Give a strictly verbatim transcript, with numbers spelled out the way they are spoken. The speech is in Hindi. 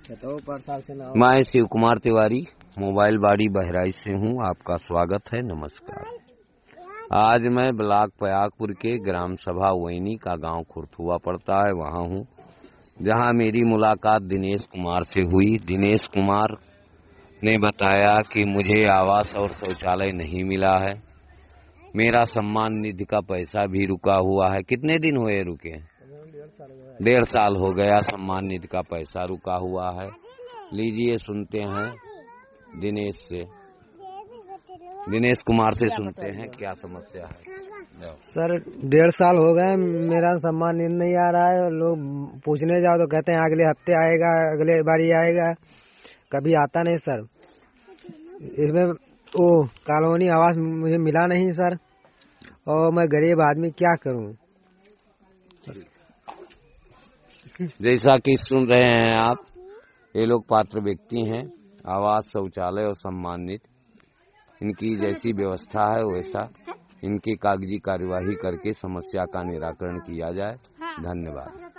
मैं शिव कुमार तिवारी मोबाइल बाड़ी बहराइच से हूँ। आपका स्वागत है। नमस्कार। आज मैं ब्लॉक पयागपुर के ग्राम सभा वैनी का गांव खुरथुआ पड़ता है, वहां हूँ, जहां मेरी मुलाकात दिनेश कुमार से हुई। दिनेश कुमार ने बताया कि मुझे आवास और शौचालय नहीं मिला है, मेरा सम्मान निधि का पैसा भी रुका हुआ है। कितने दिन हुए रुके? डेढ़ साल हो गया सम्मान निधि का पैसा रुका हुआ है। लीजिए सुनते हैं दिनेश से, दिनेश कुमार से सुनते हैं क्या समस्या है। सर डेढ़ साल हो गए, मेरा सम्मान निधि नहीं आ रहा है। लोग पूछने जाओ तो कहते हैं अगले हफ्ते आएगा, अगले बारी आएगा, कभी आता नहीं सर। इसमें वो कॉलोनी आवास मुझे मिला नहीं सर, और मैं गरीब आदमी क्या करूं। जैसा कि सुन रहे हैं आप, ये लोग पात्र व्यक्ति हैं। आवास, शौचालय और सम्मान निधि, इनकी जैसी व्यवस्था है वैसा इनकी कागजी कार्यवाही करके समस्या का निराकरण किया जाए। धन्यवाद।